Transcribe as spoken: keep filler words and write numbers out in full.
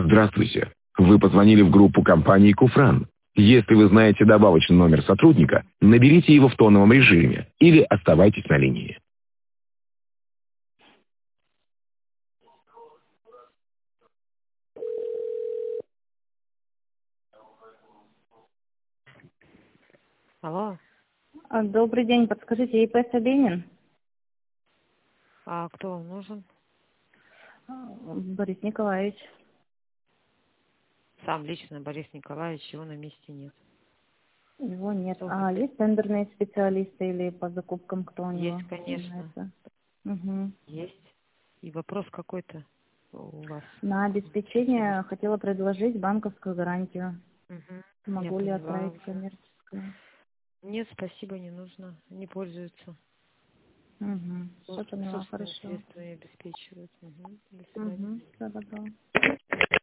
Здравствуйте. Вы позвонили в группу компании «Куфран». Если вы знаете добавочный номер сотрудника, наберите его в тоновом режиме или оставайтесь на линии. Алло, А, Добрый день, подскажите, И П Собянин? а кто вам нужен? А, Борис Николаевич. Сам лично Борис Николаевич, его на месте нет. Его нет. Что вы А хотите? есть тендерные специалисты или по закупкам кто у него Есть, конечно, занимается? Угу. есть. И вопрос какой-то у вас. На Специалист. обеспечение хотела предложить банковскую гарантию. Угу. Я Могу ли поняла отправить уже. коммерческую? Нет, спасибо, не нужно. Не пользуются. Угу. Соб- Все поняла, Собственные хорошо. средства не обеспечивают. Угу. До свидания. Угу. Все, добро.